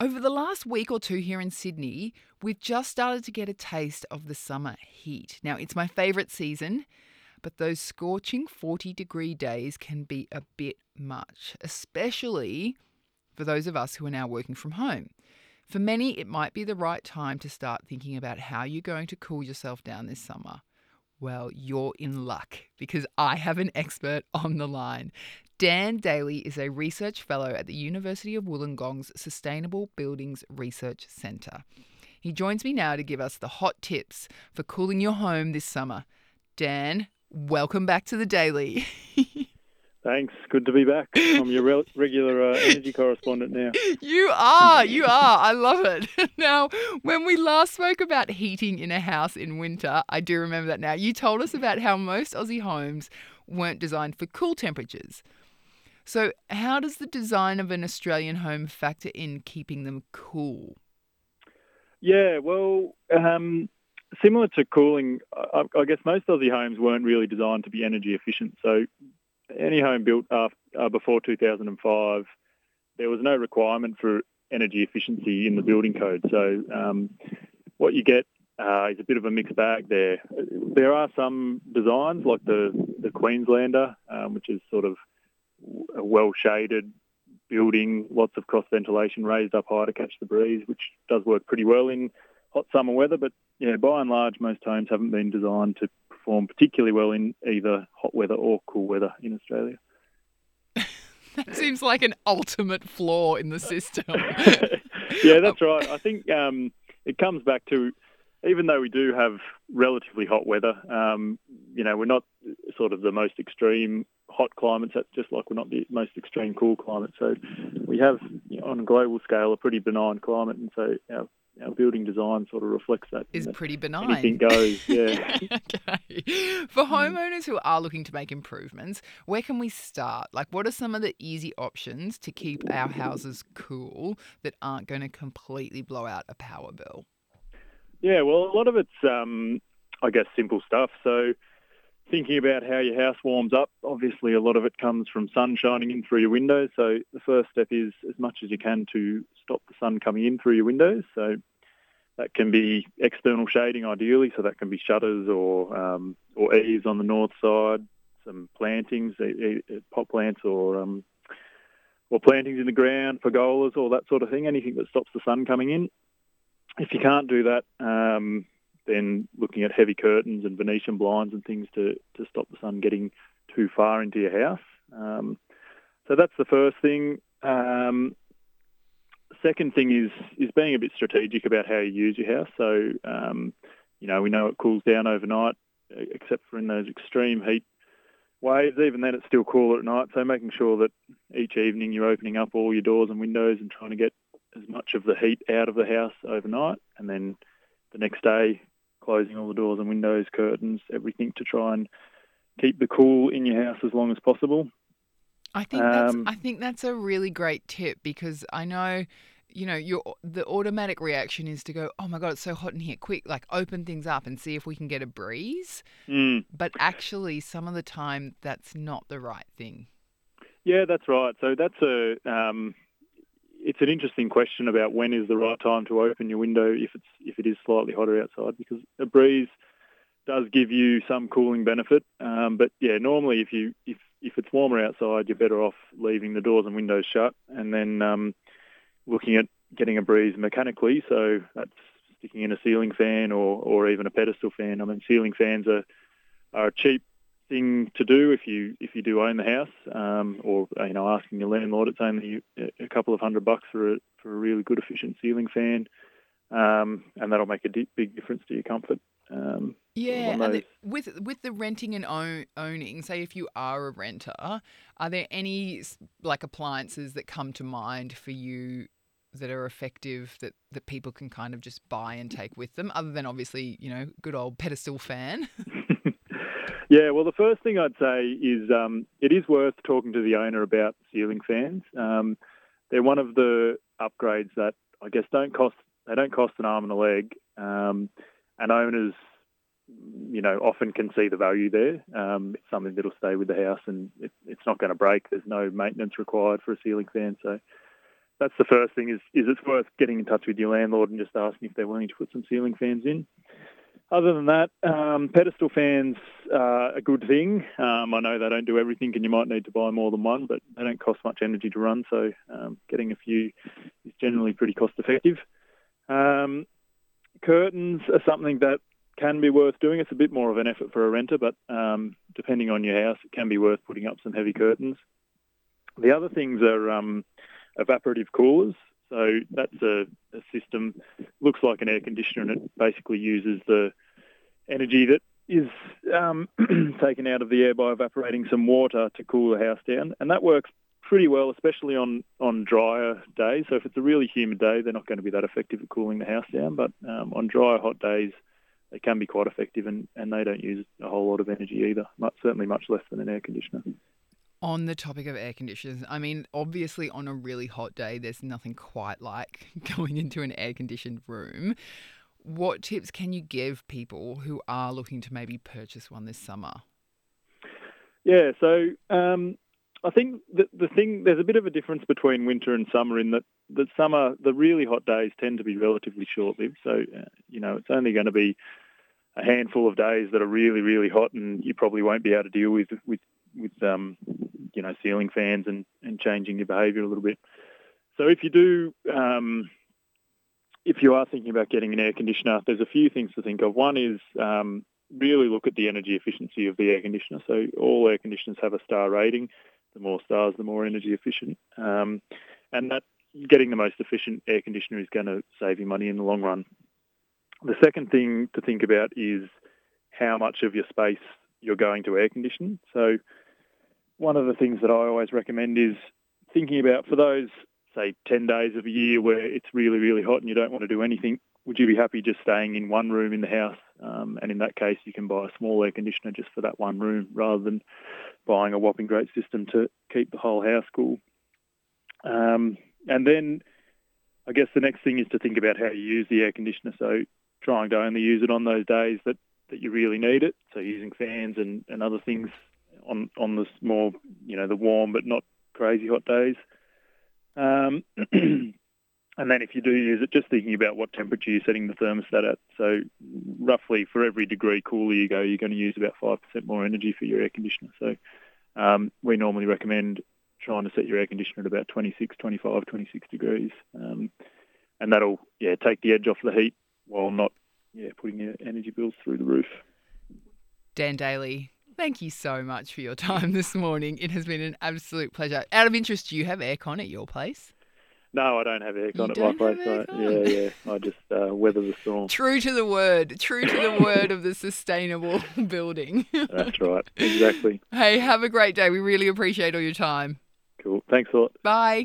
Over the last week or two here in Sydney, we've just started to get a taste of the summer heat. Now, it's my favourite season, but those scorching 40-degree days can be a bit much, especially for those of us who are now working from home. For many, it might be the right time to start thinking about how you're going to cool yourself down this summer. Well, you're in luck because I have an expert on the line. Dan Daly is a research fellow at the University of Wollongong's Sustainable Buildings Research Centre. He joins me now to give us the hot tips for cooling your home this summer. Dan, welcome back to the Daily. Thanks. Good to be back. I'm your regular energy correspondent now. You are. I love it. Now, when we last spoke about heating in a house in winter, I do remember that now. You told us about how most Aussie homes weren't designed for cool temperatures. So how does the design of an Australian home factor in keeping them cool? Yeah, well, similar to cooling, I guess most Aussie homes weren't really designed to be energy efficient. So any home built before 2005, there was no requirement for energy efficiency in the building code. So what you get is a bit of a mixed bag there. There are some designs like the Queenslander, which is sort of a well-shaded building, lots of cross ventilation raised up high to catch the breeze, which does work pretty well in hot summer weather. But yeah, by and large, most homes haven't been designed to perform particularly well in either hot weather or cool weather in Australia. That seems like an ultimate flaw in the system. Yeah, that's right. I think it comes back to, even though we do have relatively hot weather, we're not sort of the most extreme hot climates. That's just like we're not the most extreme cool climate. So we have, on a global scale, a pretty benign climate, and so our building design sort of reflects that. Is pretty benign. Anything goes, yeah. Okay. For homeowners who are looking to make improvements, where can we start? Like, what are some of the easy options to keep our houses cool that aren't going to completely blow out a power bill? Yeah, well, a lot of it's, I guess, simple stuff. So thinking about how your house warms up, obviously a lot of it comes from sun shining in through your windows. So the first step is, as much as you can, to stop the sun coming in through your windows. So that can be external shading, ideally. So that can be shutters or eaves on the north side, some plantings, pot plants or plantings in the ground, pergolas, all that sort of thing. Anything that stops the sun coming in. If you can't do that, then looking at heavy curtains and Venetian blinds and things to stop the sun getting too far into your house. So that's the first thing. Second thing is being a bit strategic about how you use your house. So, we know it cools down overnight, except for in those extreme heat waves. Even then, it's still cooler at night. So making sure that each evening you're opening up all your doors and windows and trying to get as much of the heat out of the house overnight, and then the next day closing all the doors and windows, curtains, everything to try and keep the cool in your house as long as possible. I think that's a really great tip, because I know, the automatic reaction is to go, oh my God, it's so hot in here, quick, like open things up and see if we can get a breeze. But actually, some of the time, that's not the right thing. Yeah, that's right. So that's it's an interesting question about when is the right time to open your window if it is slightly hotter outside, because a breeze does give you some cooling benefit. But yeah, normally if it's warmer outside, you're better off leaving the doors and windows shut, and then looking at getting a breeze mechanically. So that's sticking in a ceiling fan or even a pedestal fan. I mean, ceiling fans are a cheap thing to do if you do own the house, or asking your landlord. It's only a couple of $100 for a really good efficient ceiling fan, and that'll make a big difference to your comfort. And with the renting and owning, say if you are a renter, are there any like appliances that come to mind for you that are effective that people can kind of just buy and take with them, other than obviously, good old pedestal fan? Yeah, well, the first thing I'd say is it is worth talking to the owner about ceiling fans. They're one of the upgrades that I guess don't cost an arm and a leg, and owners, often can see the value there. It's something that'll stay with the house, and it's not going to break. There's no maintenance required for a ceiling fan, so that's the first thing is it's worth getting in touch with your landlord and just asking if they're willing to put some ceiling fans in. Other than that, pedestal fans are a good thing. I know they don't do everything and you might need to buy more than one, but they don't cost much energy to run, so getting a few is generally pretty cost effective. Curtains are something that can be worth doing. It's a bit more of an effort for a renter, but depending on your house, it can be worth putting up some heavy curtains. The other things are evaporative coolers. So that's a system, looks like an air conditioner, and it basically uses the energy that is taken out of the air by evaporating some water to cool the house down. And that works pretty well, especially on drier days. So if it's a really humid day, they're not going to be that effective at cooling the house down. But on drier, hot days, they can be quite effective, and they don't use a whole lot of energy either, certainly much less than an air conditioner. On the topic of air conditioners, I mean, obviously on a really hot day, there's nothing quite like going into an air-conditioned room. What tips can you give people who are looking to maybe purchase one this summer? Yeah, so I think there's a bit of a difference between winter and summer in that the summer, the really hot days tend to be relatively short-lived. So, it's only going to be a handful of days that are really, really hot, and you probably won't be able to deal with ceiling fans and changing your behaviour a little bit. So if you are thinking about getting an air conditioner, there's a few things to think of. One is really look at the energy efficiency of the air conditioner. So all air conditioners have a star rating. The more stars, the more energy efficient. And that getting the most efficient air conditioner is going to save you money in the long run. The second thing to think about is how much of your space you're going to air condition. So one of the things that I always recommend is thinking about, for those, say, 10 days of a year where it's really, really hot and you don't want to do anything, would you be happy just staying in one room in the house? And in that case, you can buy a small air conditioner just for that one room rather than buying a whopping great system to keep the whole house cool. And then I guess the next thing is to think about how you use the air conditioner. So trying to only use it on those days that you really need it. So using fans and other things on the more, the warm but not crazy hot days. And then if you do use it, just thinking about what temperature you're setting the thermostat at. So roughly for every degree cooler you go, you're going to use about 5% more energy for your air conditioner. So we normally recommend trying to set your air conditioner at about 26 degrees. And that'll, take the edge off the heat while not putting your energy bills through the roof. Dan Daly, thank you so much for your time this morning. It has been an absolute pleasure. Out of interest, do you have aircon at your place? No, I don't have aircon at my place. I just weather the storm. True to the word of the sustainable building. That's right, exactly. Hey, have a great day. We really appreciate all your time. Cool. Thanks a lot. Bye.